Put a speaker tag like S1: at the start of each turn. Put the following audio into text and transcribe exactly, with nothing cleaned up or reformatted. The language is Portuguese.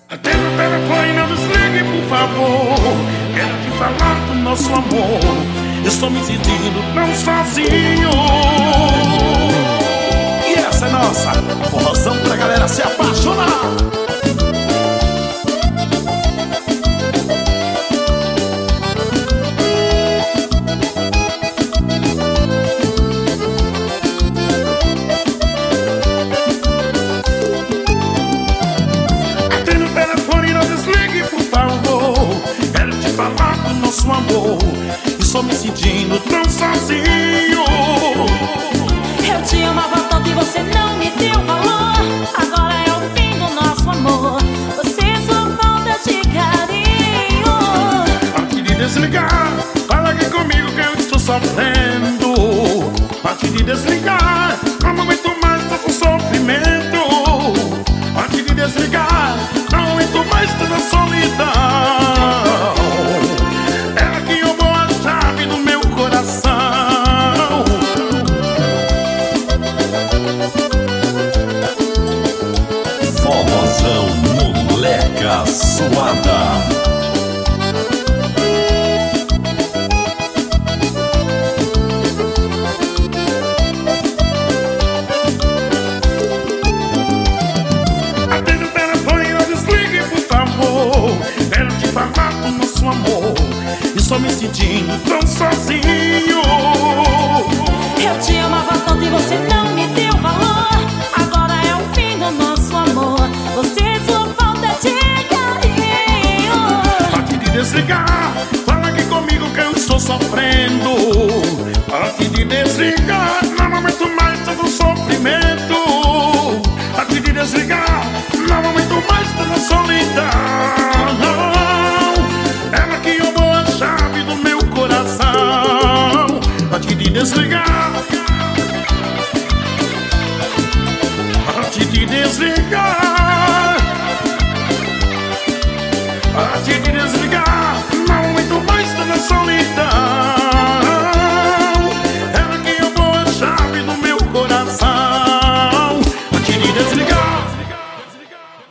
S1: Atenda o telefone, não desligue, por favor. Quero te falar do nosso amor. Estou me sentindo tão sozinho.
S2: E essa é nossa formação pra galera se apaixonar.
S1: Nosso amor, estou me sentindo tão sozinho.
S3: Eu te amava tanto e você não me deu valor. Agora é o fim do nosso amor. Você só falta de carinho.
S1: Antes de desligar, fala aqui comigo que eu estou sofrendo. Antes de desligar, não aguento mais tanto sofrimento. Antes de desligar, não aguento mais tanta solidão.
S2: Forrozão Moleca Suada.
S1: Atende o telefone, não desligue, por favor. Quero te falar do nosso amor. Estou me sentindo tão sozinho.
S3: Eu te amava tanto e você não me deu valor. Agora é o fim do nosso amor. Você só falta de carinho.
S1: Antes de desligar, fala aqui comigo que eu estou sofrendo. Antes de desligar, não aguento mais tanto sofrimento. Antes de desligar, não aguento mais tanta solidão. Ela que roubou a chave do meu coração. Antes de desligar, antes de desligar.